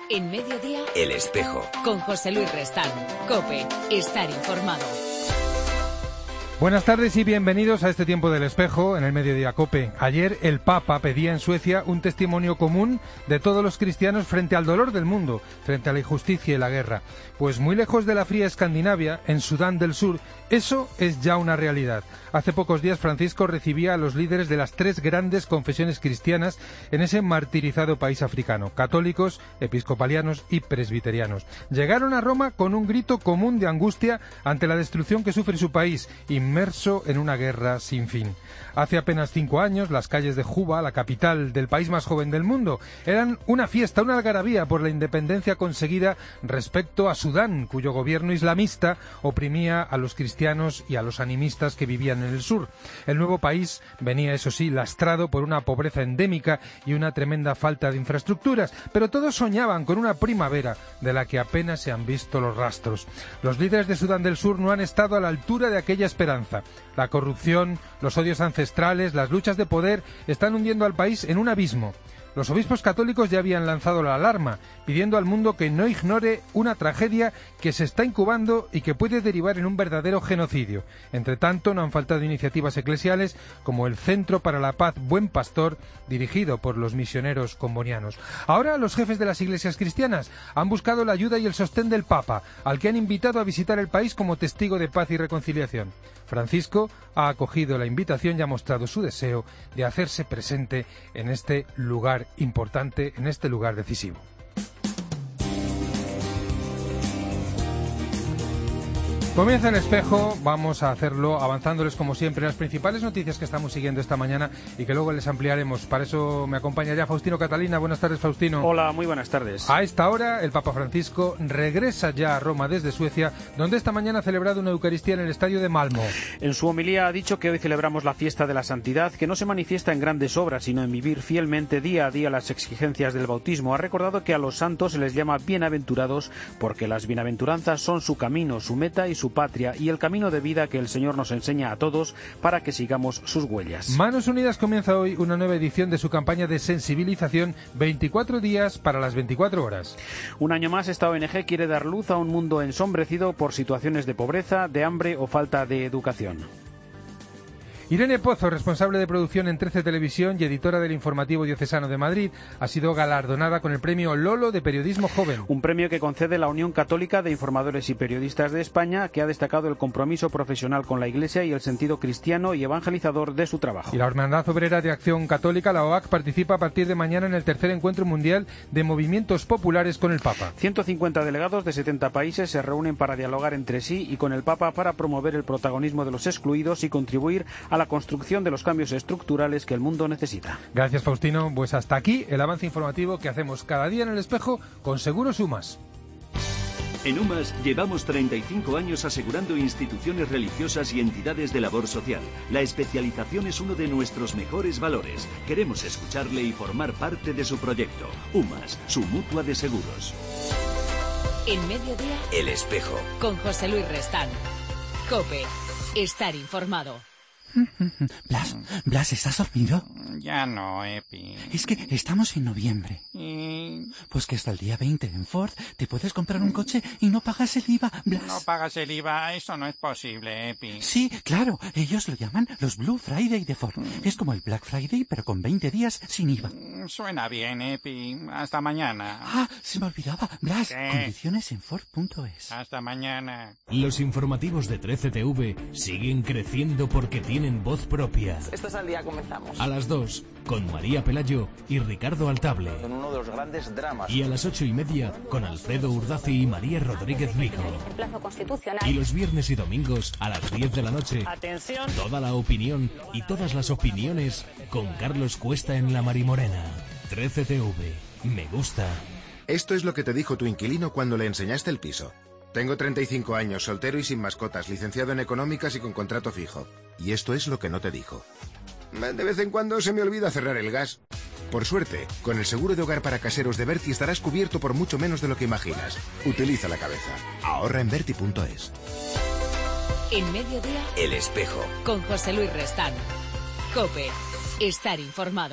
En Mediodía, El Espejo. Con José Luis Restán. COPE. Estar informado. Buenas tardes y bienvenidos a este tiempo del Espejo en el Mediodía COPE. Ayer el Papa pedía en Suecia un testimonio común de todos los cristianos frente al dolor del mundo, frente a la injusticia y la guerra. Pues muy lejos de la fría Escandinavia, en Sudán del Sur, eso es ya una realidad. Hace pocos días Francisco recibía a los líderes de las tres grandes confesiones cristianas en ese martirizado país africano: católicos, episcopalianos y presbiterianos. Llegaron a Roma con un grito común de angustia ante la destrucción que sufre su país, inmerso en una guerra sin fin. Hace apenas 5 años, las calles de Juba, la capital del país más joven del mundo, eran una fiesta, una algarabía por la independencia conseguida respecto a Sudán, cuyo gobierno islamista oprimía a los cristianos y a los animistas que vivían en el sur. El nuevo país venía, eso sí, lastrado por una pobreza endémica y una tremenda falta de infraestructuras, pero todos soñaban con una primavera de la que apenas se han visto los rastros. Los líderes de Sudán del Sur no han estado a la altura de aquella esperanza. La corrupción, los odios ancestrales, las luchas de poder están hundiendo al país en un abismo. Los obispos católicos ya habían lanzado la alarma, pidiendo al mundo que no ignore una tragedia que se está incubando y que puede derivar en un verdadero genocidio. Entre tanto, no han faltado iniciativas eclesiales como el Centro para la Paz Buen Pastor, dirigido por los misioneros combonianos. Ahora los jefes de las iglesias cristianas han buscado la ayuda y el sostén del Papa, al que han invitado a visitar el país como testigo de paz y reconciliación. Francisco ha acogido la invitación y ha mostrado su deseo de hacerse presente en este lugar importante, en este lugar decisivo. Comienza el Espejo, vamos a hacerlo avanzándoles como siempre las principales noticias que estamos siguiendo esta mañana y que luego les ampliaremos. Para eso me acompaña ya Faustino Catalina. Buenas tardes, Faustino. Hola, muy buenas tardes. A esta hora el Papa Francisco regresa ya a Roma desde Suecia, donde esta mañana ha celebrado una Eucaristía en el estadio de Malmö. En su homilía ha dicho que hoy celebramos la fiesta de la santidad, que no se manifiesta en grandes obras, sino en vivir fielmente día a día las exigencias del bautismo. Ha recordado que a los santos se les llama bienaventurados porque las bienaventuranzas son su camino, su meta y su patria, y el camino de vida que el Señor nos enseña a todos para que sigamos sus huellas. Manos Unidas comienza hoy una nueva edición de su campaña de sensibilización 24 días para las 24 horas. Un año más esta ONG quiere dar luz a un mundo ensombrecido por situaciones de pobreza, de hambre o falta de educación. Irene Pozo, responsable de producción en 13 Televisión y editora del Informativo Diocesano de Madrid, ha sido galardonada con el premio Lolo de Periodismo Joven. Un premio que concede la Unión Católica de Informadores y Periodistas de España, que ha destacado el compromiso profesional con la Iglesia y el sentido cristiano y evangelizador de su trabajo. Y la Hermandad Obrera de Acción Católica, la OAC, participa a partir de mañana en el tercer encuentro mundial de movimientos populares con el Papa. 150 delegados de 70 países se reúnen para dialogar entre sí y con el Papa para promover el protagonismo de los excluidos y contribuir a la construcción de los cambios estructurales que el mundo necesita. Gracias, Faustino. Pues hasta aquí el avance informativo que hacemos cada día en el Espejo con Seguros UMAS. En UMAS llevamos 35 años asegurando instituciones religiosas y entidades de labor social. La especialización es uno de nuestros mejores valores. Queremos escucharle y formar parte de su proyecto. UMAS, su mutua de seguros. En Mediodía, El Espejo. Con José Luis Restán. COPE. Estar informado. Blas, ¿estás dormido? Ya no, Epi. Es que estamos en noviembre. Y... Pues que hasta el día 20 en Ford te puedes comprar un coche y no pagas el IVA, Blas. No pagas el IVA, eso no es posible, Epi. Sí, claro, ellos lo llaman los Blue Friday de Ford. Es como el Black Friday, pero con 20 días sin IVA. Suena bien, Epi. Hasta mañana. Ah, se me olvidaba. Blas, ¿qué? Condiciones en Ford.es. Hasta mañana. Los informativos de 13TV siguen creciendo porque tienen voz propia. Esto es Al Día, comenzamos. A las 2, con María Pelayo y Ricardo Altable. En uno de los grandes dramas. Y a las 8:30, con Alfredo Urdaci y María Rodríguez Rico. El plazo constitucional. Y los viernes y domingos, a las 10 de la noche, Atención. toda la opinión y todas las opiniones con Carlos Cuesta en La Marimorena. 13TV. Me gusta. Esto es lo que te dijo tu inquilino cuando le enseñaste el piso. Tengo 35 años, soltero y sin mascotas, licenciado en económicas y con contrato fijo. Y esto es lo que no te dijo. De vez en cuando se me olvida cerrar el gas. Por suerte, con el seguro de hogar para caseros de Berti estarás cubierto por mucho menos de lo que imaginas. Utiliza la cabeza. Ahorra en Berti.es. En Mediodía, El Espejo. Con José Luis Restán. COPE. Estar informado.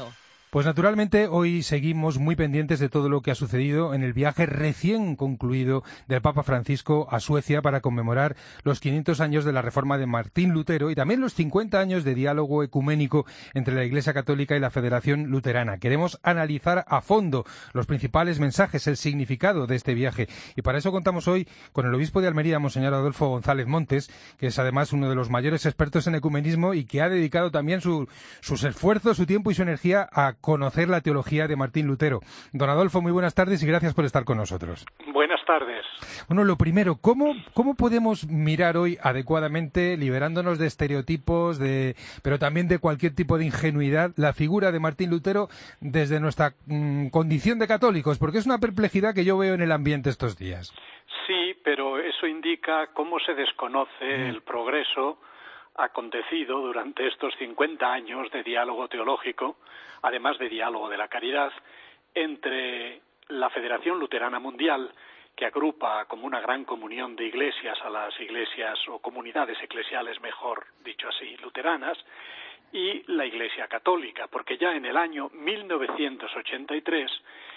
Pues naturalmente hoy seguimos muy pendientes de todo lo que ha sucedido en el viaje recién concluido del Papa Francisco a Suecia para conmemorar los 500 años de la reforma de Martín Lutero y también los 50 años de diálogo ecuménico entre la Iglesia Católica y la Federación Luterana. Queremos analizar a fondo los principales mensajes, el significado de este viaje, y para eso contamos hoy con el obispo de Almería, Monseñor Adolfo González Montes, que es además uno de los mayores expertos en ecumenismo y que ha dedicado también sus esfuerzos, su tiempo y su energía a conocer la teología de Martín Lutero. Don Adolfo, muy buenas tardes y gracias por estar con nosotros. Buenas tardes. Bueno, lo primero, ¿cómo podemos mirar hoy adecuadamente, liberándonos de estereotipos, pero también de cualquier tipo de ingenuidad, la figura de Martín Lutero desde nuestra condición de católicos? Porque es una perplejidad que yo veo en el ambiente estos días. Sí, pero eso indica cómo se desconoce el progreso acontecido durante estos 50 años de diálogo teológico, además de diálogo de la caridad, entre la Federación Luterana Mundial, que agrupa como una gran comunión de iglesias a las iglesias o comunidades eclesiales, mejor dicho así, luteranas, y la Iglesia Católica, porque ya en el año 1983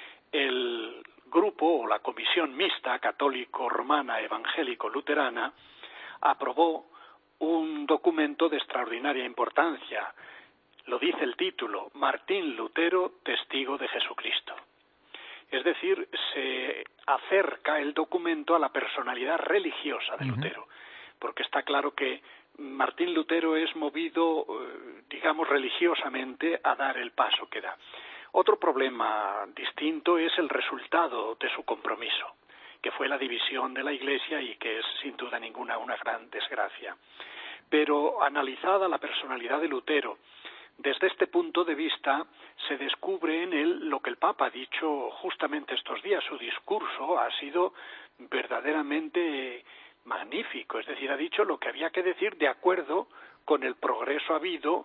el grupo o la comisión mixta católico-romana evangélico-luterana aprobó un documento de extraordinaria importancia. Lo dice el título, Martín Lutero, testigo de Jesucristo. Es decir, se acerca el documento a la personalidad religiosa de Lutero, porque está claro que Martín Lutero es movido, digamos, religiosamente a dar el paso que da. Otro problema distinto es el resultado de su compromiso, que fue la división de la Iglesia y que es sin duda ninguna una gran desgracia. Pero analizada la personalidad de Lutero, desde este punto de vista se descubre en él lo que el Papa ha dicho justamente estos días. Su discurso ha sido verdaderamente magnífico, es decir, ha dicho lo que había que decir de acuerdo con el progreso habido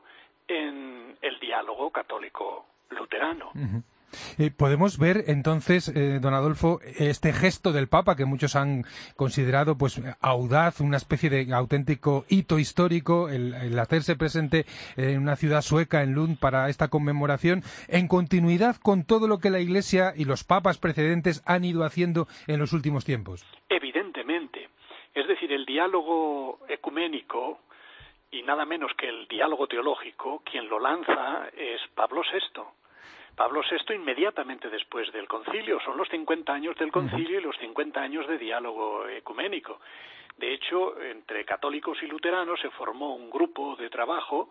en el diálogo católico-luterano. Podemos ver entonces, don Adolfo, este gesto del Papa que muchos han considerado pues audaz, una especie de auténtico hito histórico, el hacerse presente en una ciudad sueca, en Lund, para esta conmemoración, en continuidad con todo lo que la Iglesia y los papas precedentes han ido haciendo en los últimos tiempos. Evidentemente. Es decir, el diálogo ecuménico, y nada menos que el diálogo teológico, quien lo lanza es Pablo VI. Pablo VI inmediatamente después del concilio, son los 50 años del concilio y los 50 años de diálogo ecuménico. De hecho, entre católicos y luteranos se formó un grupo de trabajo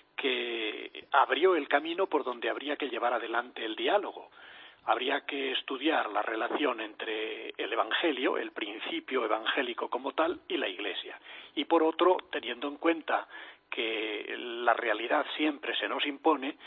que abrió el camino por donde habría que llevar adelante el diálogo. Habría que estudiar la relación entre el Evangelio, el principio evangélico como tal, y la Iglesia. Y por otro, teniendo en cuenta que la realidad siempre se nos impone,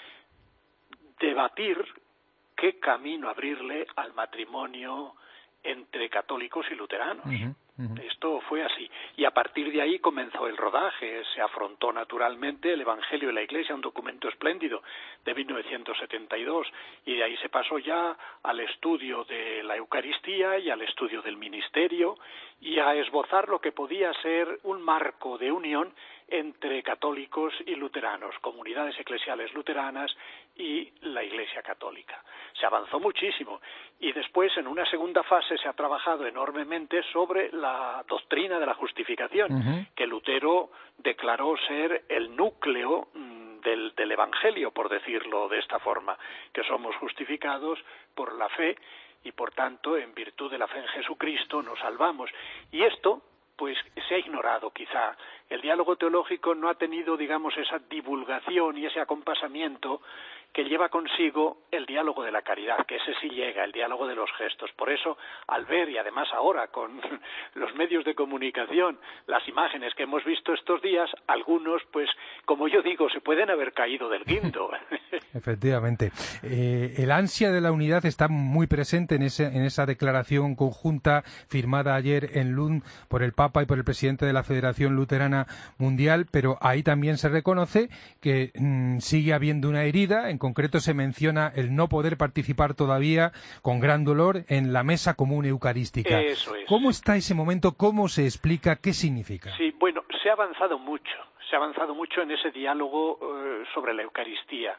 debatir qué camino abrirle al matrimonio entre católicos y luteranos. Esto fue así. Y a partir de ahí comenzó el rodaje. Se afrontó naturalmente el Evangelio y la Iglesia, un documento espléndido de 1972, y de ahí se pasó ya al estudio de la Eucaristía y al estudio del ministerio y a esbozar lo que podía ser un marco de unión entre católicos y luteranos, comunidades eclesiales luteranas y la Iglesia Católica. Se avanzó muchísimo y después en una segunda fase se ha trabajado enormemente sobre la doctrina de la justificación, que Lutero declaró ser el núcleo del Evangelio, por decirlo de esta forma, que somos justificados por la fe y por tanto en virtud de la fe en Jesucristo nos salvamos. Y esto pues se ha ignorado quizá. El diálogo teológico no ha tenido, digamos, esa divulgación y ese acompasamiento que lleva consigo el diálogo de la caridad, que ese sí llega, el diálogo de los gestos. Por eso, al ver, y además ahora con los medios de comunicación, las imágenes que hemos visto estos días, algunos, pues, como yo digo, se pueden haber caído del guindo. Efectivamente. El ansia de la unidad está muy presente en esa declaración conjunta firmada ayer en Lund por el Papa y por el presidente de la Federación Luterana Mundial, pero ahí también se reconoce que sigue habiendo una herida. En concreto se menciona el no poder participar todavía con gran dolor en la mesa común eucarística. Eso es. ¿Cómo está ese momento? ¿Cómo se explica? ¿Qué significa? Sí, bueno, se ha avanzado mucho en ese diálogo sobre la Eucaristía.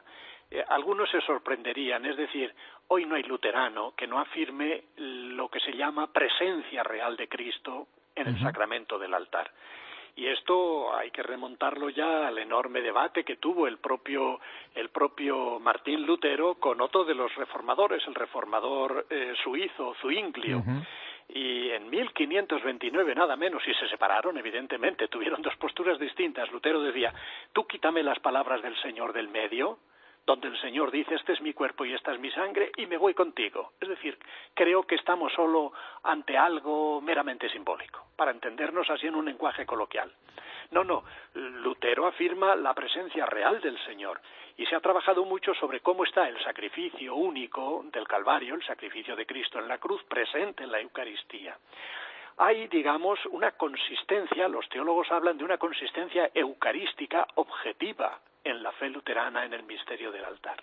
algunos se sorprenderían, es decir, hoy no hay luterano que no afirme lo que se llama presencia real de Cristo en el sacramento del altar. Y esto hay que remontarlo ya al enorme debate que tuvo el propio Martín Lutero con otro de los reformadores, el reformador suizo, Zwinglio. Y en 1529, nada menos, y se separaron, evidentemente, tuvieron dos posturas distintas. Lutero decía, tú quítame las palabras del Señor del medio, donde el Señor dice, este es mi cuerpo y esta es mi sangre, y me voy contigo. Es decir, creo que estamos solo ante algo meramente simbólico, para entendernos así en un lenguaje coloquial. No, Lutero afirma la presencia real del Señor, y se ha trabajado mucho sobre cómo está el sacrificio único del Calvario, el sacrificio de Cristo en la cruz, presente en la Eucaristía. Hay, digamos, una consistencia, los teólogos hablan de una consistencia eucarística objetiva en la fe luterana en el misterio del altar.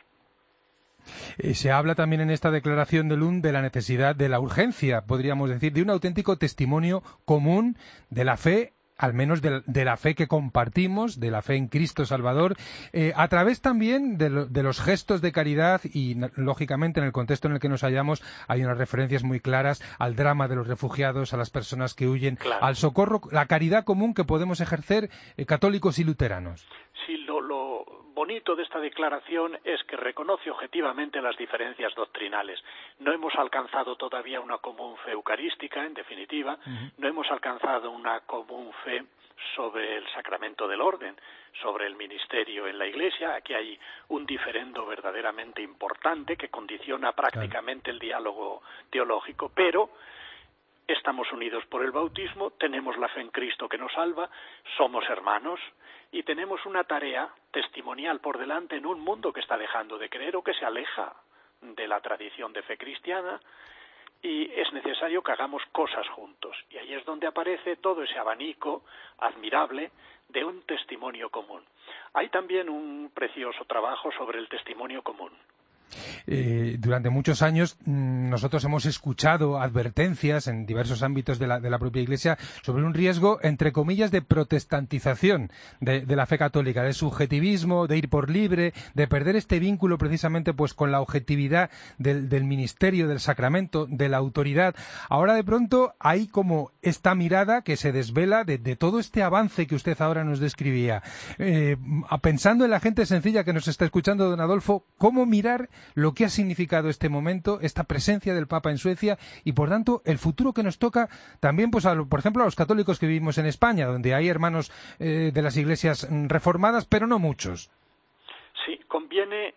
Se habla también en esta declaración de Lund de la necesidad de la urgencia, podríamos decir, de un auténtico testimonio común de la fe, al menos de la fe que compartimos, de la fe en Cristo Salvador, a través también de los gestos de caridad y, lógicamente, en el contexto en el que nos hallamos, hay unas referencias muy claras al drama de los refugiados, a las personas que huyen, claro, al socorro, la caridad común que podemos ejercer católicos y luteranos. Sí, lo bonito de esta declaración es que reconoce objetivamente las diferencias doctrinales. No hemos alcanzado todavía una común fe eucarística, en definitiva, no hemos alcanzado una común fe sobre el sacramento del orden, sobre el ministerio en la Iglesia. Aquí hay un diferendo verdaderamente importante que condiciona prácticamente el diálogo teológico, pero estamos unidos por el bautismo, tenemos la fe en Cristo que nos salva, somos hermanos y tenemos una tarea testimonial por delante en un mundo que está dejando de creer o que se aleja de la tradición de fe cristiana, y es necesario que hagamos cosas juntos. Y ahí es donde aparece todo ese abanico admirable de un testimonio común. Hay también un precioso trabajo sobre el testimonio común. Durante muchos años nosotros hemos escuchado advertencias en diversos ámbitos de la propia Iglesia sobre un riesgo, entre comillas, de protestantización de la fe católica, de subjetivismo, de ir por libre, de perder este vínculo precisamente pues con la objetividad del ministerio, del sacramento, de la autoridad. Ahora de pronto hay como esta mirada que se desvela de todo este avance que usted ahora nos describía. Pensando en la gente sencilla que nos está escuchando, don Adolfo, ¿cómo mirar lo que ha significado este momento, esta presencia del Papa en Suecia y, por tanto, el futuro que nos toca también, pues, por ejemplo, a los católicos que vivimos en España, donde hay hermanos de las iglesias reformadas, pero no muchos? Sí, conviene.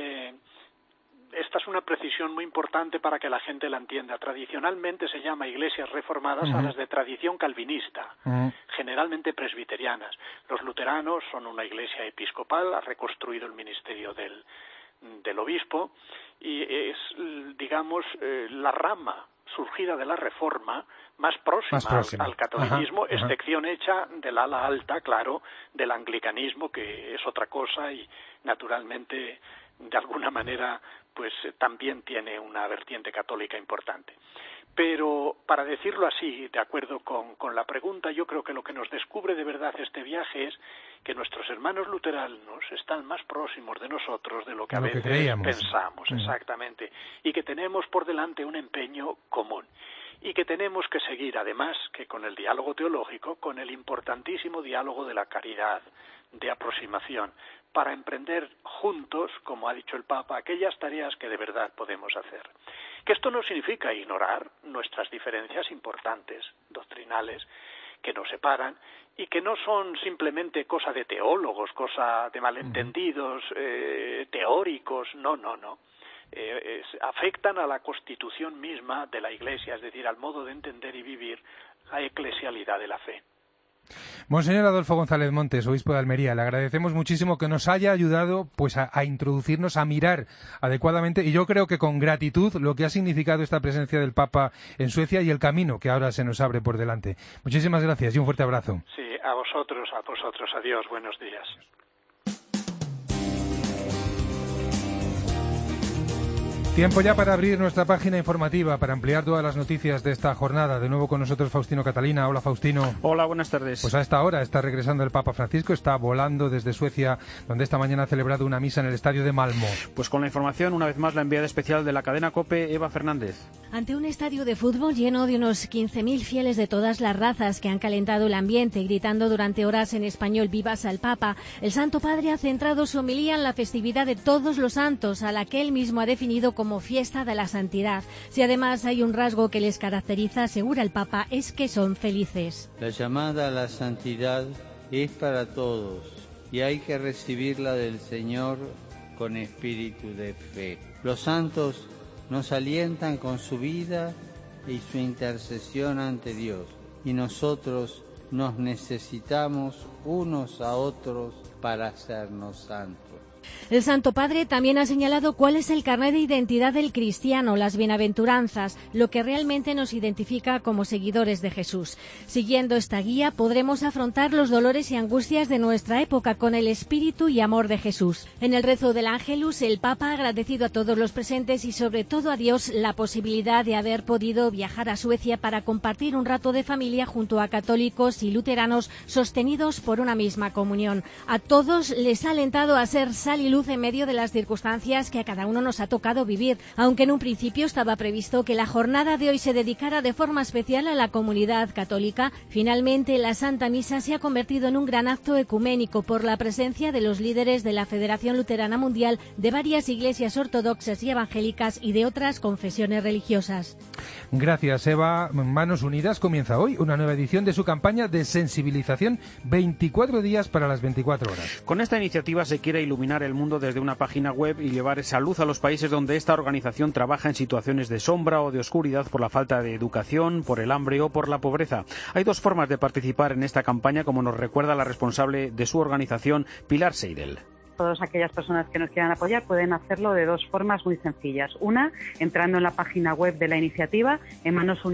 Esta es una precisión muy importante para que la gente la entienda. Tradicionalmente se llama iglesias reformadas a las de tradición calvinista, generalmente presbiterianas. Los luteranos son una iglesia episcopal, ha reconstruido el ministerio del obispo y es, digamos, la rama surgida de la Reforma más próxima. Al catolicismo, excepción hecha del ala alta, claro, del anglicanismo, que es otra cosa y naturalmente de alguna manera pues también tiene una vertiente católica importante. Pero, para decirlo así, de acuerdo con la pregunta, yo creo que lo que nos descubre de verdad este viaje es que nuestros hermanos luteranos están más próximos de nosotros de lo que a veces pensamos, exactamente, y que tenemos por delante un empeño común, y que tenemos que seguir, además, que con el diálogo teológico, con el importantísimo diálogo de la caridad, de aproximación, para emprender juntos, como ha dicho el Papa, aquellas tareas que de verdad podemos hacer. Que esto no significa ignorar nuestras diferencias importantes, doctrinales, que nos separan y que no son simplemente cosa de teólogos, cosa de malentendidos teóricos, no. Afectan a la constitución misma de la Iglesia, es decir, al modo de entender y vivir la eclesialidad de la fe. Monseñor Adolfo González Montes, obispo de Almería, le agradecemos muchísimo que nos haya ayudado pues a introducirnos, a mirar adecuadamente y yo creo que con gratitud lo que ha significado esta presencia del Papa en Suecia y el camino que ahora se nos abre por delante. Muchísimas gracias y un fuerte abrazo. Sí, a vosotros, adiós, buenos días. Tiempo ya para abrir nuestra página informativa, para ampliar todas las noticias de esta jornada. De nuevo con nosotros Faustino Catalina. Hola, Faustino. Hola, buenas tardes. Pues a esta hora está regresando el Papa Francisco, está volando desde Suecia, donde esta mañana ha celebrado una misa en el estadio de Malmö. Pues con la información, una vez más, la enviada especial de la cadena COPE, Eva Fernández. Ante un estadio de fútbol lleno de unos 15.000 fieles de todas las razas que han calentado el ambiente, gritando durante horas en español «Vivas al Papa», el Santo Padre ha centrado su homilía en la festividad de Todos los Santos, a la que él mismo ha definido como fiesta de la santidad. Si además hay un rasgo que les caracteriza, asegura el Papa, es que son felices. La llamada a la santidad es para todos y hay que recibirla del Señor con espíritu de fe. Los santos nos alientan con su vida y su intercesión ante Dios, y nosotros nos necesitamos unos a otros para hacernos santos. El Santo Padre también ha señalado cuál es el carnet de identidad del cristiano, las bienaventuranzas, lo que realmente nos identifica como seguidores de Jesús. Siguiendo esta guía podremos afrontar los dolores y angustias de nuestra época con el espíritu y amor de Jesús. En el rezo del Ángelus, el Papa ha agradecido a todos los presentes y sobre todo a Dios la posibilidad de haber podido viajar a Suecia para compartir un rato de familia junto a católicos y luteranos sostenidos por una misma comunión. A todos les ha alentado a ser sal y luz en medio de las circunstancias que a cada uno nos ha tocado vivir, aunque en un principio estaba previsto que la jornada de hoy se dedicara de forma especial a la comunidad católica. Finalmente, la Santa Misa se ha convertido en un gran acto ecuménico por la presencia de los líderes de la Federación Luterana Mundial, de varias iglesias ortodoxas y evangélicas y de otras confesiones religiosas. Gracias, Eva. Manos Unidas comienza hoy una nueva edición de su campaña de sensibilización 24 días para las 24 horas. Con esta iniciativa se quiere iluminar el mundo desde una página web y llevar esa luz a los países donde esta organización trabaja en situaciones de sombra o de oscuridad por la falta de educación, por el hambre o por la pobreza. Hay dos formas de participar en esta campaña, como nos recuerda la responsable de su organización, Pilar Seidel. Todas aquellas personas que nos quieran apoyar pueden hacerlo de dos formas muy sencillas. Una, entrando en la página web de la iniciativa, en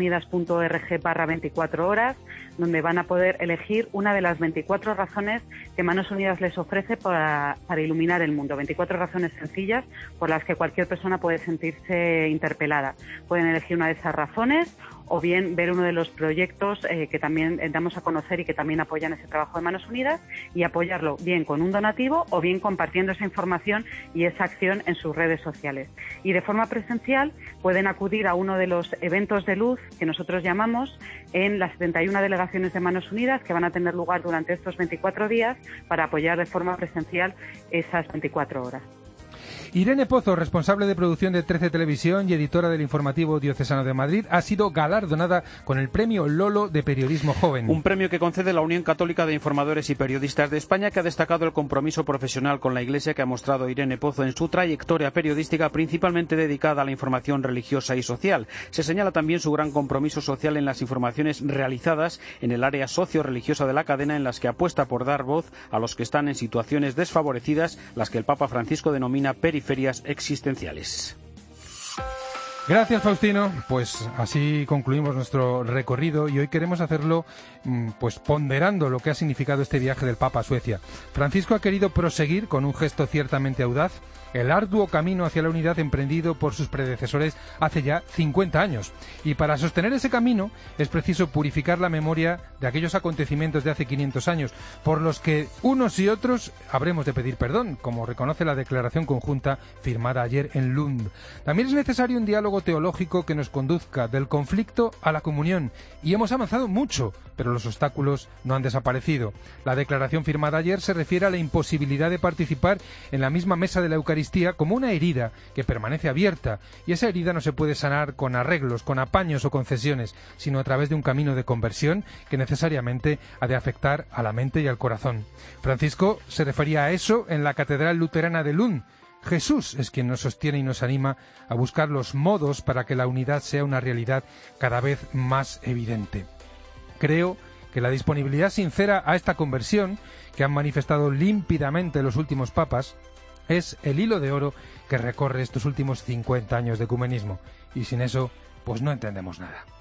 manosunidas.org/24 horas, donde van a poder elegir una de las 24 razones que Manos Unidas les ofrece para iluminar el mundo. 24 razones sencillas por las que cualquier persona puede sentirse interpelada. Pueden elegir una de esas razones o bien ver uno de los proyectos que también damos a conocer y que también apoyan ese trabajo de Manos Unidas, y apoyarlo bien con un donativo o bien compartiendo esa información y esa acción en sus redes sociales. Y de forma presencial pueden acudir a uno de los eventos de luz que nosotros llamamos en las 71 delegaciones de Manos Unidas que van a tener lugar durante estos 24 días para apoyar de forma presencial esas 24 horas. Irene Pozo, responsable de producción de 13 Televisión y editora del Informativo Diocesano de Madrid, ha sido galardonada con el Premio Lolo de Periodismo Joven. Un premio que concede la Unión Católica de Informadores y Periodistas de España, que ha destacado el compromiso profesional con la Iglesia que ha mostrado Irene Pozo en su trayectoria periodística, principalmente dedicada a la información religiosa y social. Se señala también su gran compromiso social en las informaciones realizadas en el área socio-religiosa de la cadena, en las que apuesta por dar voz a los que están en situaciones desfavorecidas, las que el Papa Francisco denomina periferias existenciales. Gracias, Faustino. Pues así concluimos nuestro recorrido y hoy queremos hacerlo pues ponderando lo que ha significado este viaje del Papa a Suecia. Francisco ha querido proseguir con un gesto ciertamente audaz el arduo camino hacia la unidad emprendido por sus predecesores hace ya 50 años. Y para sostener ese camino es preciso purificar la memoria de aquellos acontecimientos de hace 500 años, por los que unos y otros habremos de pedir perdón, como reconoce la declaración conjunta firmada ayer en Lund. También es necesario un diálogo teológico que nos conduzca del conflicto a la comunión, y hemos avanzado mucho, pero los obstáculos no han desaparecido. La declaración firmada ayer se refiere a la imposibilidad de participar en la misma mesa de la Eucaristía como una herida que permanece abierta, y esa herida no se puede sanar con arreglos, con apaños o concesiones, sino a través de un camino de conversión que necesariamente ha de afectar a la mente y al corazón. Francisco se refería a eso en la Catedral Luterana de Lund. Jesús es quien nos sostiene y nos anima a buscar los modos para que la unidad sea una realidad cada vez más evidente. Creo que la disponibilidad sincera a esta conversión, que han manifestado límpidamente los últimos papas, es el hilo de oro que recorre estos últimos 50 años de ecumenismo. Y sin eso, pues no entendemos nada.